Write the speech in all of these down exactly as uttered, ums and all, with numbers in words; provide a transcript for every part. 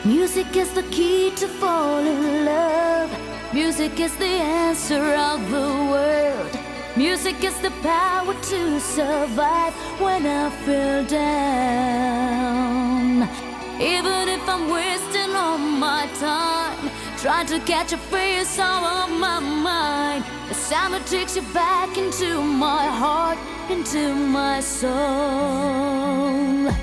Music is the key to fall in love. Music is the answer of the world. Music is the power to survive when I feel down. Even if I'm wasting all my time trying to catch a face out of my mind, the sound that takes you back into my heart, into my soul.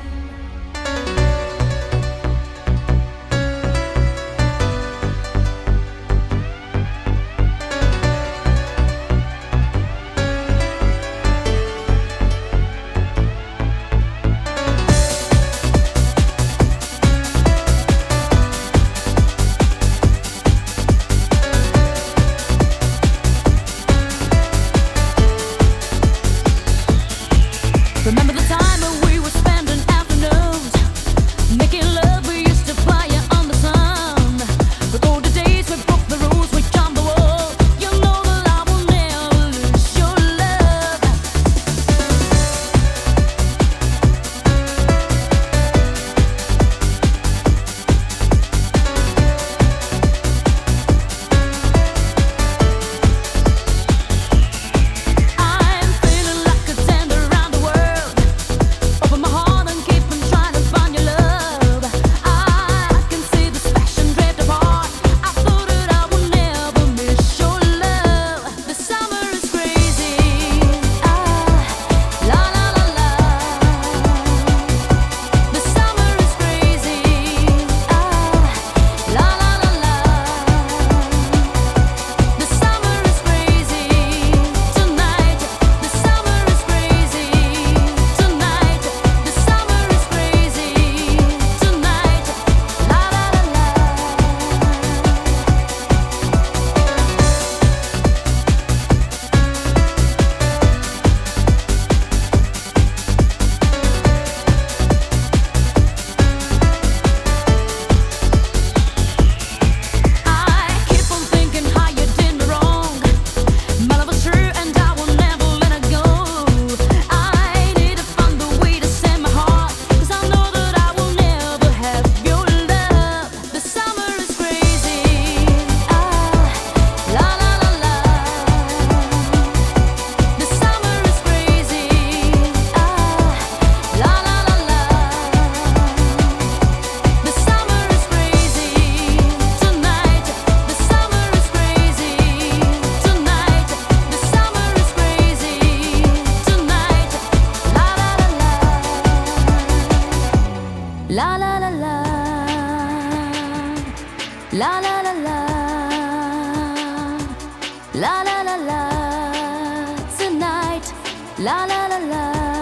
Remember the time when we were spending afternoons making love, we used to fly it on the sun. Recall the days we broke the rules, we jumped the wall. You know that I will never lose your love. I'm feeling like a tender around the world. Open my heart and keep on trying to find your love. I can see this passion drift apart. I thought that I would never miss your love. The summer is crazy. Ah, la la la la. The summer is crazy. Ah, la la la la. The summer is crazy tonight. The summer is crazy tonight. The summer is crazy tonight. La la la la. I keep on thinking how you did me wrong. My love was true and I will never let it go. I need to find a way to send my heart, 'cause I know that I will never have your love. The summer is crazy. Ah, la la la la. The summer is crazy. Ah, la la la la. The summer is crazy tonight. The summer is crazy tonight. The summer is crazy tonight. La la la la. La la la la. La la la la. La la la la. Tonight. La la la la.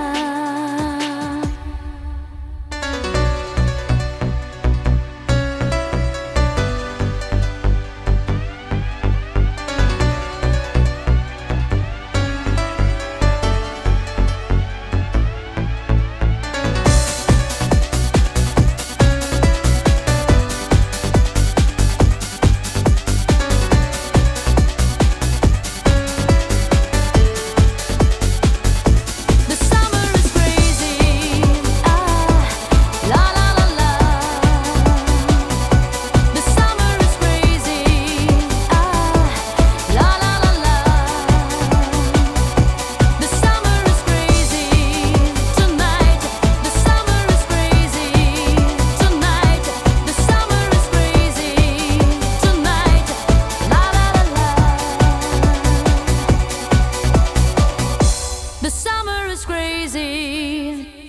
The summer is crazy. Ah, la la la la. The summer is crazy. Ah, la la la la. The summer is crazy tonight. The summer is crazy tonight. The summer is crazy tonight. La la la la. The summer is crazy.